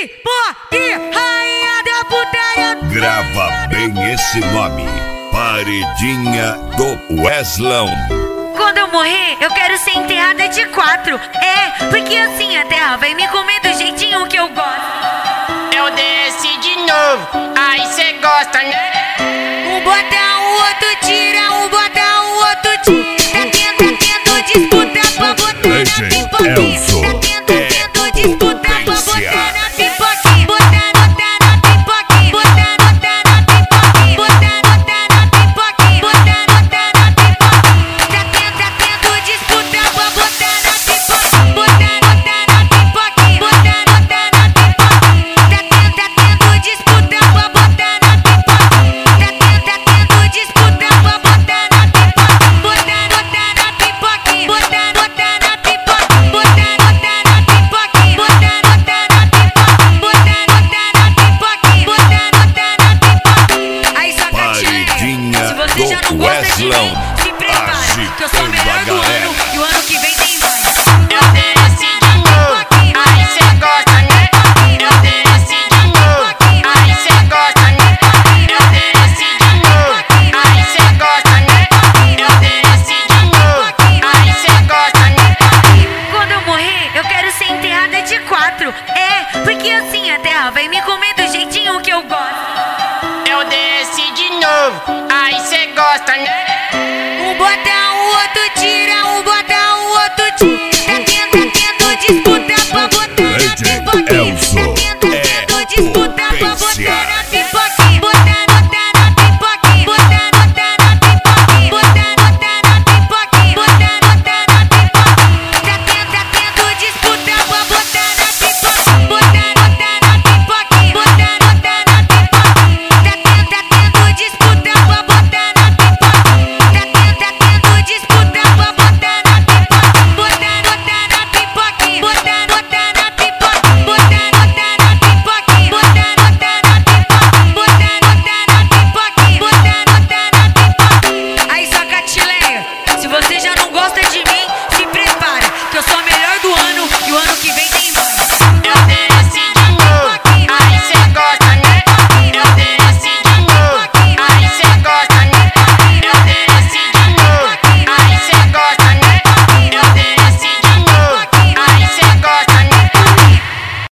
Pipoque, rainha da putaria. Grava bem esse nome, Paredinha do Weslão. Quando eu morrer, eu quero ser enterrada de 4. É, porque assim a terra vai me comer do jeitinho que eu gosto. Eu desci de novo, aí cê gosta, né? Um bota, o outro tira, um bota, o outro tira. Tá tendo disputa pra botar na pipoquinha. Tá tendo disputa pra botar na pipoquinha. Botar na pipoquinha. Botar na pipoquinha. Botar na pipoquinha. Botar na pipoquinha. Tá tendo disputa pra botar na pipoquinha. Botar na pipoquinha. Botar na pipoquinha. Tá tendo disputa pra botar na pipoquinha. Tá tendo disputa pra botar na pipoquinha. Botar na pipoquinha. Botar na pipoquinha. Botar na pipoquinha. Botar na pipoquinha. Botar na pipoquinha. Botar na pipoquinha. Aí só Paredinha se você já não do gosta de mim, Weslão. se prepare, que eu sou o Agitando melhor a do ano galera. e o ano que vem tem mais. Eu desci de novo, aí cê gosta, né? Eu desci de novo, aí cê gosta, né? Eu desci de novo, aí cê gosta, né? Eu desci de novo, aí cê gosta, né? Quando eu morrer, eu quero ser enterrada de 4. É, porque assim a terra vai me comer do jeitinho que eu gosto. Eu desci de novo, aí cê gosta, né? Um bota, o outro tira, um bota, o outro tira. Tá tendo disputa pra botar na DJ pipoquinha. Elzo. Tá tendo disputa